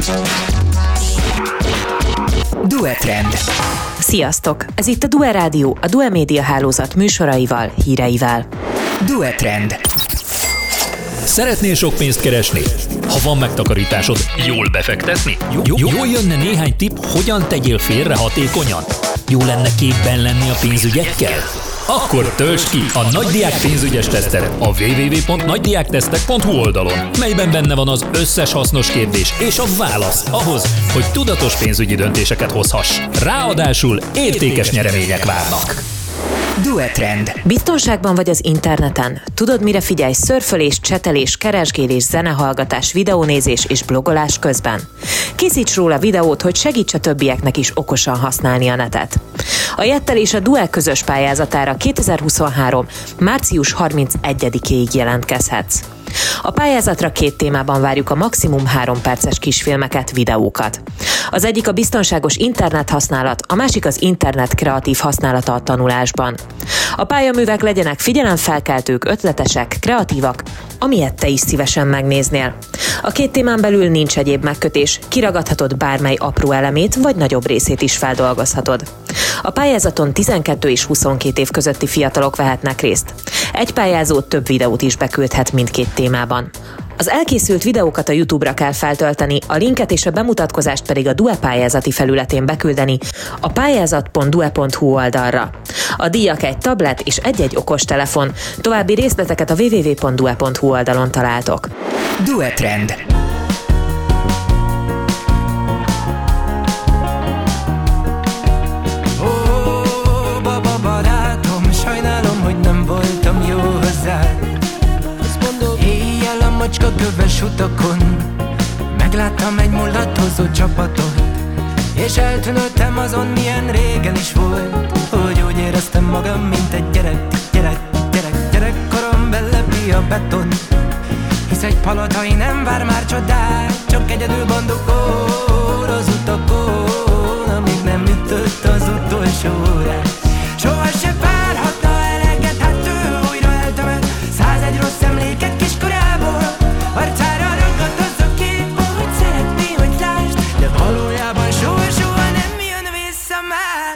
Duetrend. Sziasztok! Ez itt a Due Rádió, a Due Média hálózat műsoraival, híreivel. Duetrend. Szeretnél sok pénzt keresni? Ha van megtakarításod, jól befektetni? Jól jönne néhány tipp, hogyan tegyél félre hatékonyan? Jó lenne képben lenni a pénzügyekkel? Akkor töltsd ki a Nagydiák pénzügyes teszteret a www.nagydiáktesztek.hu oldalon, melyben benne van az összes hasznos kérdés és a válasz ahhoz, hogy tudatos pénzügyi döntéseket hozhass. Ráadásul értékes nyeremények várnak. Duetrend. Biztonságban vagy az interneten? Tudod, mire figyelj szörfölés, csetelés, keresgélés, zenehallgatás, videónézés és blogolás közben? Készíts róla videót, hogy segíts a többieknek is okosan használni a netet. A Jettel és a Due közös pályázatára 2023. március 31-ig jelentkezhetsz. A pályázatra 2 témában várjuk a maximum 3 perces kisfilmeket, videókat. Az egyik a biztonságos internethasználat, a másik az internet kreatív használata a tanulásban. A pályaművek legyenek figyelemfelkeltők, ötletesek, kreatívak, amilyet te is szívesen megnéznél. A 2 témán belül nincs egyéb megkötés, kiragadhatod bármely apró elemét, vagy nagyobb részét is feldolgozhatod. A pályázaton 12 és 22 év közötti fiatalok vehetnek részt. Egy pályázó több videót is beküldhet mindkét témában. Az elkészült videókat a YouTube-ra kell feltölteni, a linket és a bemutatkozást pedig a Due pályázati felületén beküldeni a pályázat.due.hu oldalra. A díjak egy tablet és egy okostelefon. További részleteket a www.due.hu oldalon találtok. Duetrend. Köves utakon megláttam egy mulatozó csapatot, és eltűnődtem azon, milyen régen is volt, hogy úgy éreztem magam, mint egy gyerekkorom bellepi a beton. Hisz egy palotai nem vár már csodát, csak egyedül bandukol az utakon, amíg nem ütött az utolsó órát. Soha se várhatna eleget, hát ő újra eltemet 101 rossz emléket kiskorából. Arcára ragadt az a kép, hogy szeretné, hogy lásd, de valójában soha nem jön vissza már.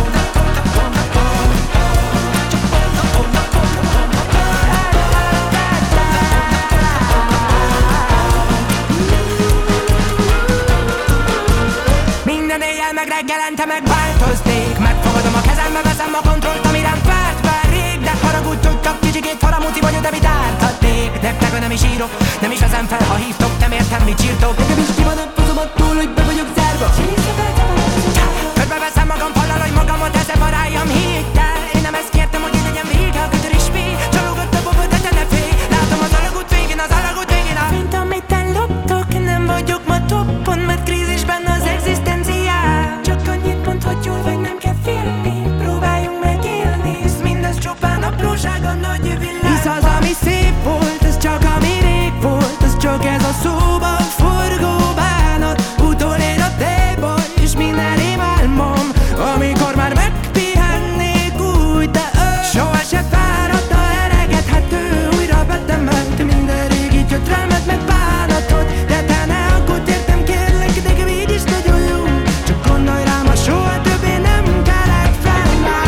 Minden éjjel meg reggelente megváltoznék, megfogadom a kezembe, veszem a kontrollt, ami rám várt már rég. De haragudj, hogy csak kicsikét faramuti vagyok, de mit árthatnék? Nektek nem is írok, nem is vezem fel, ha hívtok, nem értem, mit csírtok. Nekem is ki van a fazom attól, hogy be vagyok zárva. Körbeveszem magam fallal, hogy magamat ezzel varáljam hittel. Én nem ezt kértem, hogy én legyen vége, a kötör is fél. Csalógott a bobot, de te ne félj. Látom az alagút végén, mint amit elloptok, nem vagyok ma toppon, mert krízisben az egzisztenciál. Csak annyit mond, hogy jól vagy, nem kell félni. Próbáljunk megélni, hisz mindez csupán apróság a nagy világ. Hisz az, ami szép volt, ez csak ami rég volt, ez csak ez a szóban forgó bánat. Utolér a tejbaj, és minden rémálmom, amikor már megpihennék úgy, de ő soha se fáradta eleget, hát ő újra betemelt minden régi gyötrelmet meg bánatot. De te ne aggódj, értem, kérlek, nekem így is nagyon jó, csak gondolj rám, ha soha többé nem kelek fel már.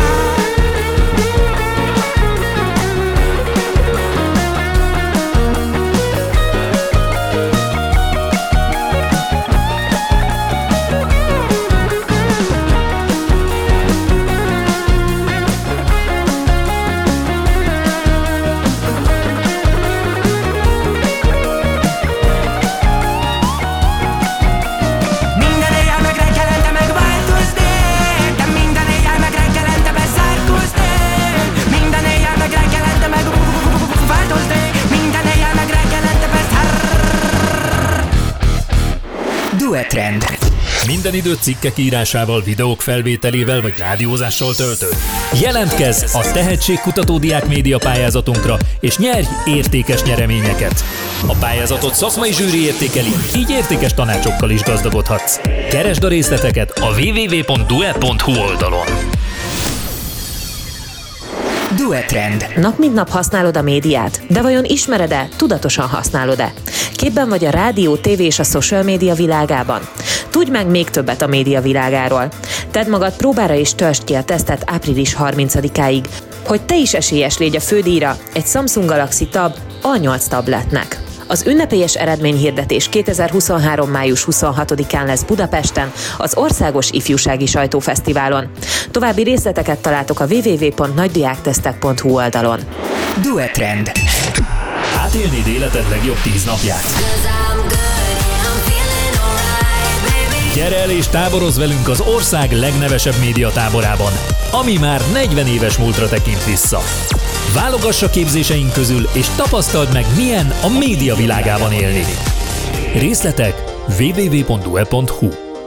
Minden éjjel meg reggelente megváltoznék, de minden éjjel meg reggelente bezárkóznék. Minden éjjel meg reggelente megváltoznék, minden éjjel meg reggelente Duetrend. Minden idő cikkek írásával, videók felvételével vagy rádiózással töltött. Jelentkezz a Tehetségkutató Diák Média pályázatunkra, és nyerj értékes nyereményeket. A pályázatot szakmai zsűri értékeli, így értékes tanácsokkal is gazdagodhatsz. Keresd a részleteket a www.due.hu oldalon. Duetrend. Nap mint nap használod a médiát? De vajon ismered-e, tudatosan használod-e? Képben vagy a rádió, tévé és a social média világában? Tudj meg még többet a média világáról. Tedd magad próbára és töltsd ki a tesztet április 30-áig, hogy te is esélyes légy a fődíjra egy Samsung Galaxy Tab A8 tabletnek. Az ünnepélyes eredményhirdetés 2023. május 26-án lesz Budapesten, az Országos Ifjúsági Sajtófesztiválon. További részleteket találtok a www.nagydiáktesztek.hu oldalon. Duetrend. Átélnéd életed legjobb 10 napját. Gyere el és táborozz velünk az ország legnevesebb médiatáborában, ami már 40 éves múltra tekint vissza. Válogass a képzéseink közül, és tapasztald meg, milyen a média világában élni. Részletek www.due.hu.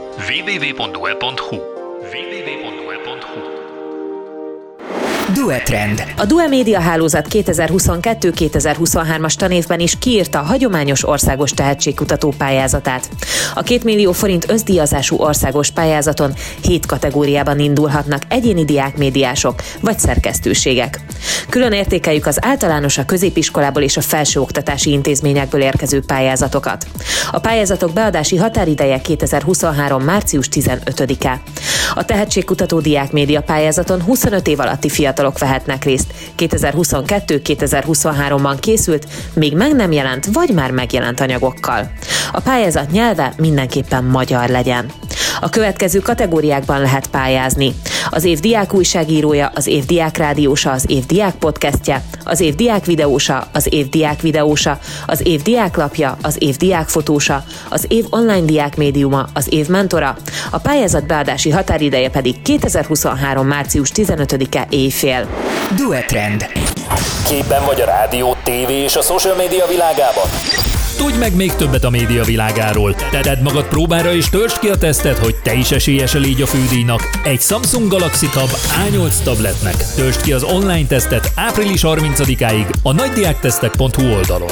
Duetrend. A Due Média Hálózat 2022-2023-as tanévben is kiírta a hagyományos országos tehetségkutató pályázatát. A 2 millió forint összdíjazású országos pályázaton 7 kategóriában indulhatnak egyéni diákmédiások vagy szerkesztőségek. Külön értékeljük az általános, a középiskolából és a felsőoktatási intézményekből érkező pályázatokat. A pályázatok beadási határideje 2023. március 15-e. A tehetségkutató diákmédia pályázaton 25 év alatti fiatalok vehetnek részt. 2022-2023-ban készült, még meg nem jelent vagy már megjelent anyagokkal. A pályázat nyelve mindenképpen magyar legyen. A következő kategóriákban lehet pályázni: az év diák újságírója, az év diák rádiósa, az év diák podcastje, az év diák videósa, az év diák videósa, az év diák lapja, az év diák fotósa, az év online diák médiuma, az év mentora. A pályázat beadási határideje pedig 2023. március 15-e éjfél. Duetrend. Képben vagy a rádió, tévé és a social média világában? Tudj meg még többet a média világáról. Tedd magad próbára és töltsd ki a tesztet, hogy te is esélyese légy a fődíjnak egy Samsung Galaxy Tab A8 tabletnek. Töltsd ki az online tesztet április 30-áig a nagydiáktesztek.hu oldalon.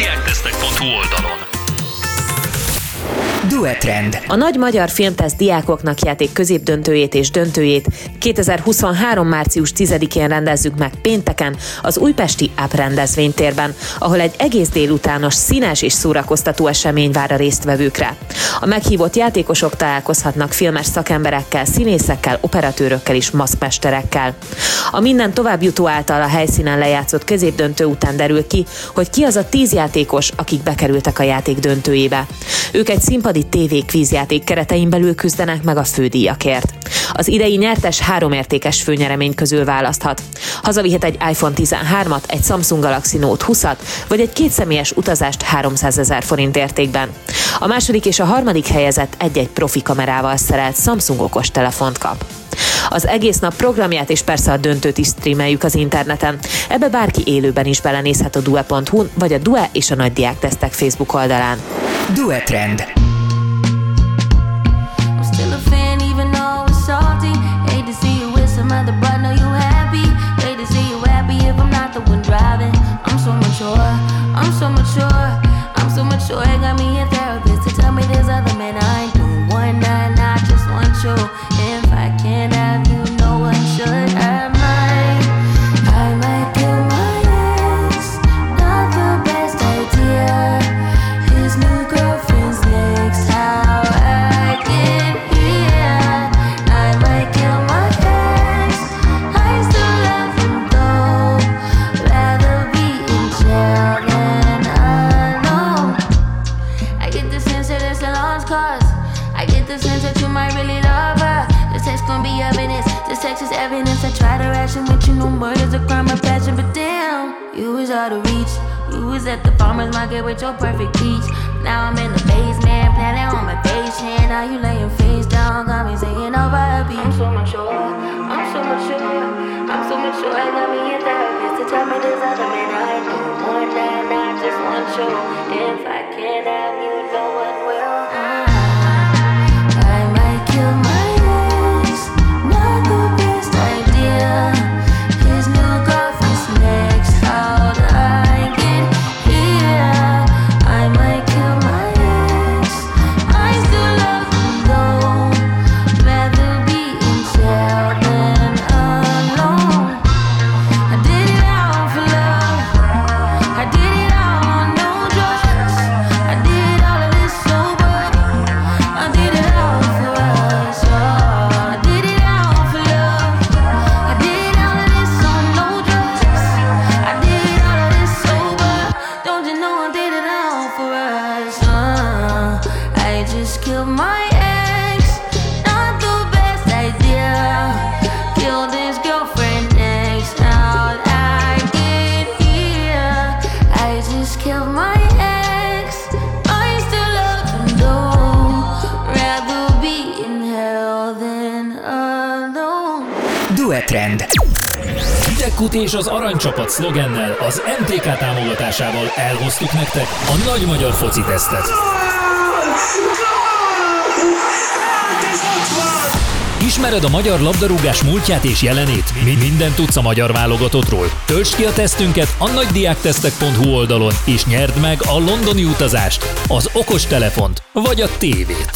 Duetrend. A Nagy Magyar Filmteszt diákoknak játék középdöntőjét és döntőjét 2023. március 10-én rendezzük meg pénteken az újpesti AP rendezvénytérben, ahol egy egész délutános, színes és szórakoztató esemény vár a résztvevőkre. A meghívott játékosok találkozhatnak filmes szakemberekkel, színészekkel, operatőrökkel és maszkmesterekkel. A minden továbbjutó által a helyszínen lejátszott középdöntő után derül ki, hogy ki az a 10 játékos, akik bekerültek a játék döntőjébe. Ők egy színpadi TV kvízjáték keretein belül küzdenek meg a fődíjakért. Az idei nyertes 3 értékes főnyeremény közül választhat. Hazavihet egy iPhone 13-at, egy Samsung Galaxy Note 20-at, vagy egy 2 személyes utazást 300 000 forint értékben. A második és a harmadik helyezett egy-egy profi kamerával szerelt Samsung okostelefont kap. Az egész nap programját és persze a döntőt is streameljük az interneten. Ebbe bárki élőben is belenézhet a due.hu-n, vagy a Due és a Nagy Diáktesztek Facebook oldalán. Duetrend. With your perfect peach. Now I'm in the basement, planning on my patient. Now you laying face down, got me singing over a beat. I'm so mature, I'm so mature, I'm so mature. I got me a therapist to tell me there's other men I do more than I just want you. If I can't have you, no one will. I might kill my ex, not the best idea. His new girlfriend's next, how'd I get here? I might kill my ex, I still love him though. Rather be in jail than alone. I Duetrend. Hidegkút és az aranycsapat szlogennel, az MTK támogatásával elhoztuk nektek a nagy magyar foci tesztet. Ismered a magyar labdarúgás múltját és jelenét? Mindent tudsz a magyar válogatottról? Töltsd ki a tesztünket a nagydiáktesztek.hu oldalon, és nyerd meg a londoni utazást, az okostelefont, vagy a tévét.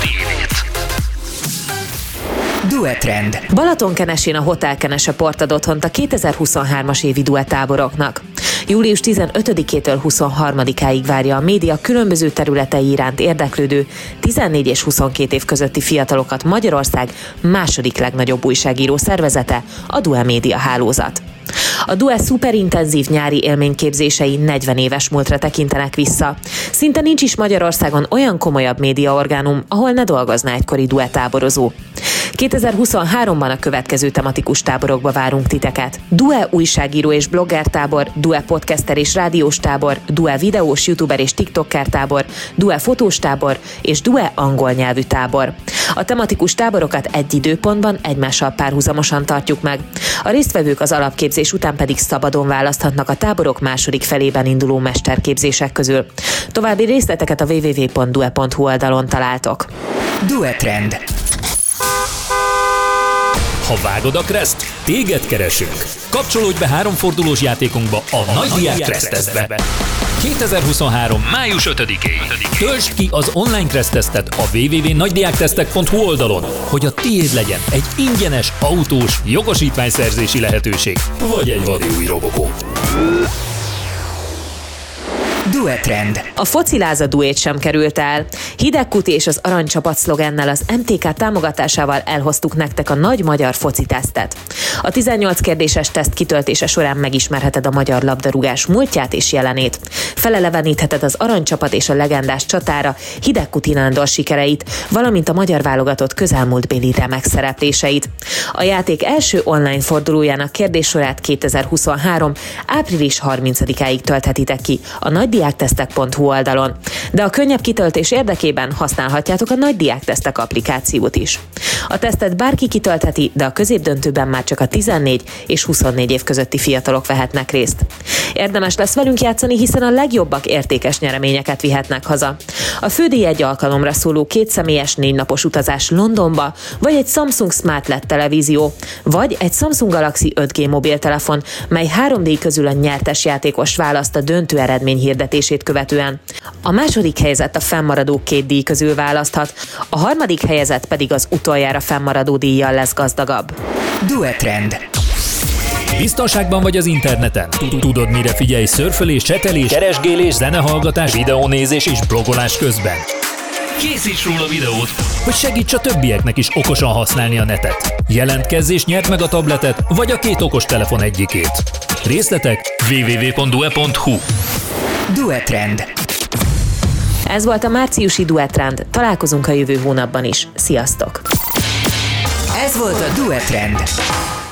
Duetrend. Balatonkenesén a Hotel Kenese Port ad otthont a 2023-as évi duettáboroknak. Július 15-től 23-áig várja a média különböző területei iránt érdeklődő 14 és 22 év közötti fiatalokat Magyarország második legnagyobb újságíró szervezete, a Due Média hálózat. A Due szuperintenzív nyári élményképzései 40 éves múltra tekintenek vissza. Szinte nincs is Magyarországon olyan komolyabb médiaorgánum, ahol ne dolgozna egykori Due táborozó. 2023-ban a következő tematikus táborokba várunk titeket. Due újságíró és blogger tábor, Due podcaster és rádiós tábor, Due videós youtuber és tiktoker tábor, Due fotós tábor és Due angol nyelvű tábor. A tematikus táborokat egy időpontban egymással párhuzamosan tartjuk meg. A résztvevők az alapképzés után pedig szabadon választhatnak a táborok második felében induló mesterképzések közül. További részleteket a www.due.hu oldalon találtok. Duetrend. Ha vágod a kreszt, téged keresünk. Kapcsolódj be 3 fordulós játékunkba a Nagy Diák Kressztesztbe. 2023. május 5-ig. Töltsd ki az online kressztesztet a www.nagydiáktesztek.hu oldalon, hogy a tiéd legyen egy ingyenes, autós jogosítványszerzési lehetőség, vagy egy vadi új robokó. Duetrend. A fociláza duét sem került el. Hidegkút és az aranycsapat szlogennel az MTK támogatásával elhoztuk nektek a nagy magyar foci tesztet. A 18 kérdéses teszt kitöltése során megismerheted a magyar labdarúgás múltját és jelenét. Felelevenítheted az aranycsapat és a legendás csatára Hidegkúti Nándor sikereit, valamint a magyar válogatott közelmúltbéli remek szerepléseit. A játék első online fordulójának kérdéssorát 2023. április 30-áig tölthetitek ki a nagydiáktesztek.hu oldalon, de a könnyebb kitöltés érdekében használhatjátok a Nagy Diáktesztek applikációt is. A tesztet bárki kitöltheti, de a középdöntőben már csak a 14 és 24 év közötti fiatalok vehetnek részt. Érdemes lesz velünk játszani, hiszen a legjobbak értékes nyereményeket vihetnek haza. A fődíj egy alkalomra szóló 2 személyes 4 napos utazás Londonba, vagy egy Samsung Smart LED televízió, vagy egy Samsung Galaxy 5G mobiltelefon, mely 3 díj közül a nyertes játékos választ a döntő eredmény hirdetését követően. A második helyezett a fennmaradó 2 díj közül választhat, a harmadik helyezett pedig az utoljára fennmaradó díjjal lesz gazdagabb. Duetrend. Biztonságban vagy az interneten? Tudod, mire figyelj szörfölés, csetelés, keresgélés, zenehallgatás, videónézés és blogolás közben? Készíts róla videót, hogy segíts a többieknek is okosan használni a netet. Jelentkezz és nyerd meg a tabletet, vagy a 2 okostelefon egyikét. Részletek www.due.hu. Duetrend. Ez volt a márciusi Duetrend. Találkozunk a jövő hónapban is. Sziasztok! Ez volt a Duetrend.